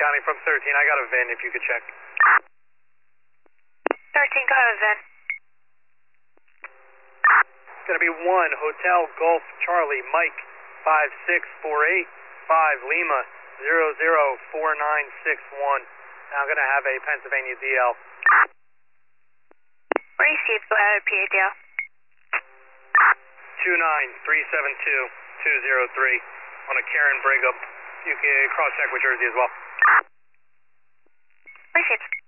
County from 13. I got a VIN if you could check. 13, go ahead, VIN. It's going to be 1 Hotel Golf Charlie Mike 5648 5 Lima 004961. Now I'm going to have a Pennsylvania DL. Received, go ahead, PADL. 29372 on a Karen Brigham. You can cross check with Jersey as well. Received.